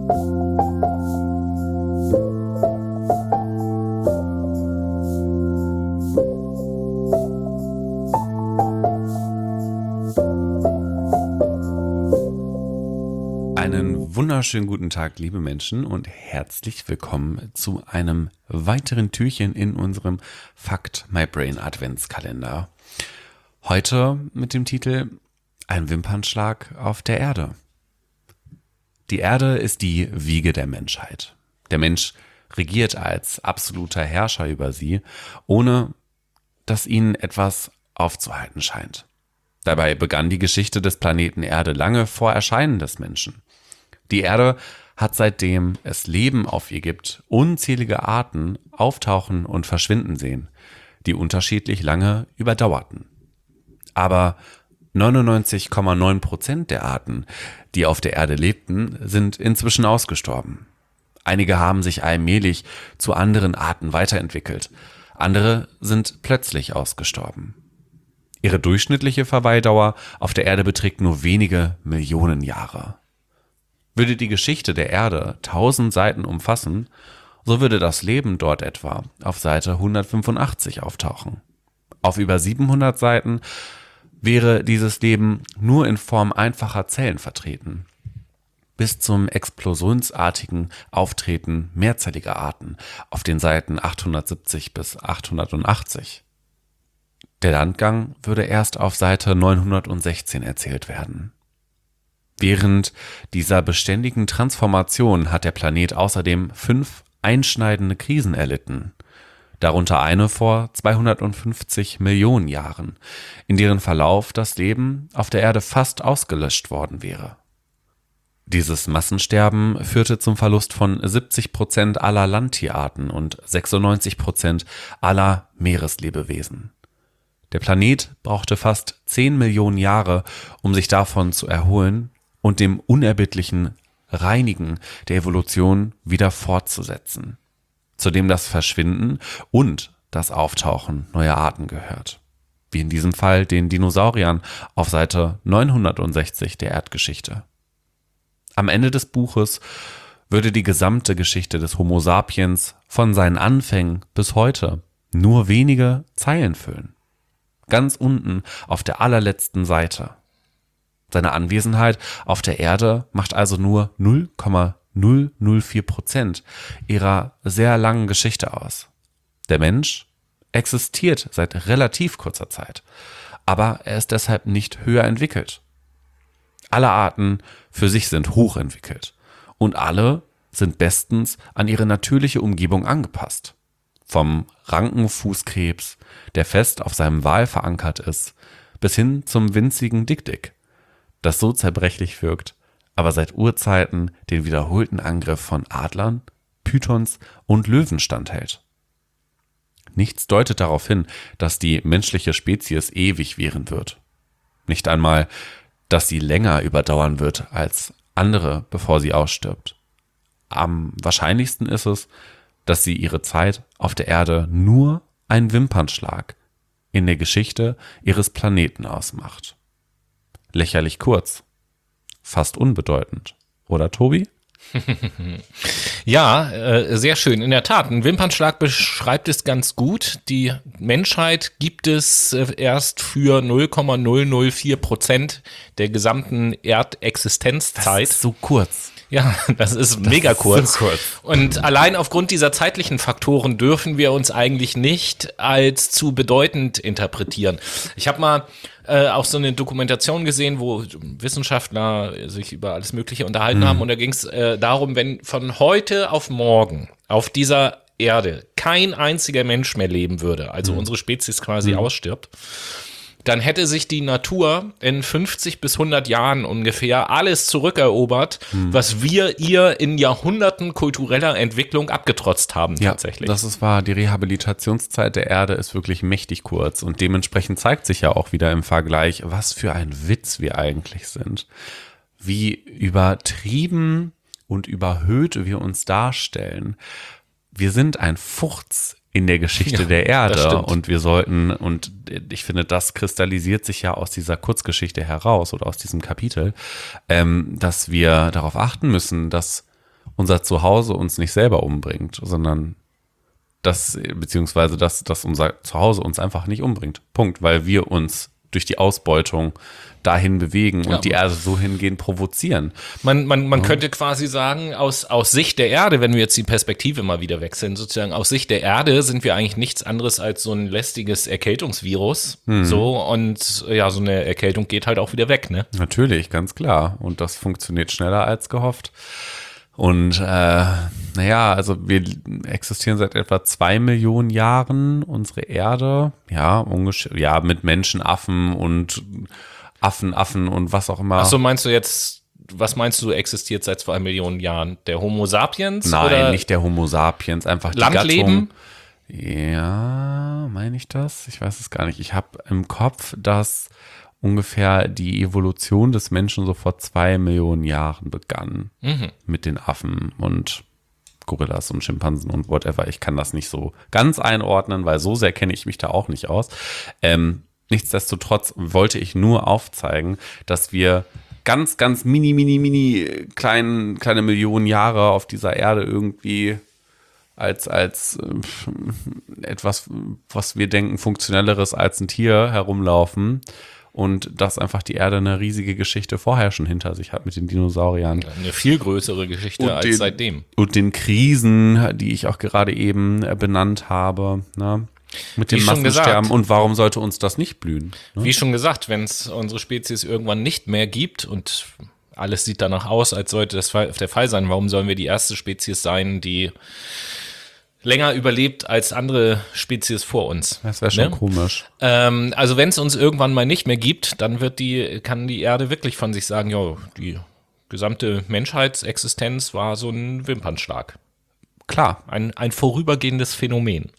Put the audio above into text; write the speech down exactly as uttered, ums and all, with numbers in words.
Einen wunderschönen guten Tag, liebe Menschen, und herzlich willkommen zu einem weiteren Türchen in unserem Fakt My Brain Adventskalender. Heute mit dem Titel Ein Wimpernschlag auf der Erde. Die Erde ist die Wiege der Menschheit. Der Mensch regiert als absoluter Herrscher über sie, ohne dass ihnen etwas aufzuhalten scheint. Dabei begann die Geschichte des Planeten Erde lange vor Erscheinen des Menschen. Die Erde hat, seitdem es Leben auf ihr gibt, unzählige Arten auftauchen und verschwinden sehen, die unterschiedlich lange überdauerten. Aber neunundneunzig Komma neun Prozent der Arten, die auf der Erde lebten, sind inzwischen ausgestorben. Einige haben sich allmählich zu anderen Arten weiterentwickelt, andere sind plötzlich ausgestorben. Ihre durchschnittliche Verweildauer auf der Erde beträgt nur wenige Millionen Jahre. Würde die Geschichte der Erde tausend Seiten umfassen, so würde das Leben dort etwa auf Seite hundertfünfundachtzig auftauchen. Auf über siebenhundert Seiten wäre dieses Leben nur in Form einfacher Zellen vertreten. Bis zum explosionsartigen Auftreten mehrzelliger Arten auf den Seiten achthundertsiebzig bis achthundertachtzig. Der Landgang würde erst auf Seite neunhundertsechzehn erzählt werden. Während dieser beständigen Transformation hat der Planet außerdem fünf einschneidende Krisen erlitten, darunter eine vor zweihundertfünfzig Millionen Jahren, in deren Verlauf das Leben auf der Erde fast ausgelöscht worden wäre. Dieses Massensterben führte zum Verlust von siebzig Prozent aller Landtierarten und sechsundneunzig Prozent aller Meereslebewesen. Der Planet brauchte fast zehn Millionen Jahre, um sich davon zu erholen und dem unerbittlichen Reinigen der Evolution wieder fortzusetzen, zu dem das Verschwinden und das Auftauchen neuer Arten gehört, wie in diesem Fall den Dinosauriern auf Seite neunhundertsechzig der Erdgeschichte. Am Ende des Buches würde die gesamte Geschichte des Homo sapiens von seinen Anfängen bis heute nur wenige Zeilen füllen. Ganz unten auf der allerletzten Seite. Seine Anwesenheit auf der Erde macht also nur null Komma null null vier Prozent ihrer sehr langen Geschichte aus. Der Mensch existiert seit relativ kurzer Zeit, aber er ist deshalb nicht höher entwickelt. Alle Arten für sich sind hochentwickelt und alle sind bestens an ihre natürliche Umgebung angepasst. Vom Rankenfußkrebs, der fest auf seinem Wal verankert ist, bis hin zum winzigen Dick-Dick, das so zerbrechlich wirkt, aber seit Urzeiten den wiederholten Angriff von Adlern, Pythons und Löwen standhält. Nichts deutet darauf hin, dass die menschliche Spezies ewig währen wird. Nicht einmal, dass sie länger überdauern wird als andere, bevor sie ausstirbt. Am wahrscheinlichsten ist es, dass sie ihre Zeit auf der Erde nur ein Wimpernschlag in der Geschichte ihres Planeten ausmacht. Lächerlich kurz, fast unbedeutend, oder Tobi? Ja, äh, sehr schön. In der Tat, ein Wimpernschlag beschreibt es ganz gut. Die Menschheit gibt es äh, erst für null Komma null null vier Prozent der gesamten Erdexistenzzeit. Das ist so kurz. Ja, das ist das mega ist kurz. So kurz. Und allein aufgrund dieser zeitlichen Faktoren dürfen wir uns eigentlich nicht als zu bedeutend interpretieren. Ich habe mal äh, auch so eine Dokumentation gesehen, wo Wissenschaftler sich über alles Mögliche unterhalten mhm. haben. Und da ging es äh, darum, wenn von heute auf morgen auf dieser Erde kein einziger Mensch mehr leben würde, also mhm. unsere Spezies quasi mhm. ausstirbt, dann hätte sich die Natur in fünfzig bis hundert Jahren ungefähr alles zurückerobert, hm. was wir ihr in Jahrhunderten kultureller Entwicklung abgetrotzt haben, ja, tatsächlich. Das ist wahr. Die Rehabilitationszeit der Erde ist wirklich mächtig kurz und dementsprechend zeigt sich ja auch wieder im Vergleich, was für ein Witz wir eigentlich sind. Wie übertrieben und überhöht wir uns darstellen. Wir sind ein Furz in der Geschichte ja, der Erde und wir sollten, und ich finde, das kristallisiert sich ja aus dieser Kurzgeschichte heraus oder aus diesem Kapitel, ähm, dass wir darauf achten müssen, dass unser Zuhause uns nicht selber umbringt, sondern das, beziehungsweise dass, dass unser Zuhause uns einfach nicht umbringt. Punkt, weil wir uns durch die Ausbeutung dahin bewegen und Ja. die Erde so hingehend provozieren. Man, man, man könnte quasi sagen, aus, aus Sicht der Erde, wenn wir jetzt die Perspektive mal wieder wechseln, sozusagen aus Sicht der Erde sind wir eigentlich nichts anderes als so ein lästiges Erkältungsvirus. So, und ja, so eine Erkältung geht halt auch wieder weg, ne? Natürlich, ganz klar. Und das funktioniert schneller als gehofft. Und äh, naja, also wir existieren seit etwa zwei Millionen Jahren, unsere Erde, ja, ungefähr, ja, mit Menschen, Affen und Affen, Affen und was auch immer. Ach so, meinst du jetzt, was meinst du, existiert seit zwei Millionen Jahren? Der Homo sapiens? Nein, oder nicht der Homo sapiens, einfach die Landleben? Gattung. Ja, meine ich das? Ich weiß es gar nicht. Ich habe im Kopf, dass ungefähr die Evolution des Menschen so vor zwei Millionen Jahren begann. Mhm. Mit den Affen und Gorillas und Schimpansen und whatever. Ich kann das nicht so ganz einordnen, weil so sehr kenne ich mich da auch nicht aus. Ähm, nichtsdestotrotz wollte ich nur aufzeigen, dass wir ganz, ganz mini, mini, mini klein, kleine Millionen Jahre auf dieser Erde irgendwie als, als äh, etwas, was wir denken, funktionelleres als ein Tier herumlaufen. Und dass einfach die Erde eine riesige Geschichte vorher schon hinter sich hat mit den Dinosauriern. Eine viel größere Geschichte Und als den- seitdem. Und den Krisen, die ich auch gerade eben äh, benannt habe, ne? Mit dem Wie schon Massensterben. gesagt. Und warum sollte uns das nicht blühen? Ne? Wie schon gesagt, wenn es unsere Spezies irgendwann nicht mehr gibt und alles sieht danach aus, als sollte das Fall- der Fall sein, warum sollen wir die erste Spezies sein, die länger überlebt als andere Spezies vor uns? Das wäre schon Ne? komisch. Ähm, also wenn es uns irgendwann mal nicht mehr gibt, dann wird die, kann die Erde wirklich von sich sagen, ja, die gesamte Menschheitsexistenz war so ein Wimpernschlag. Klar. Ein, ein vorübergehendes Phänomen.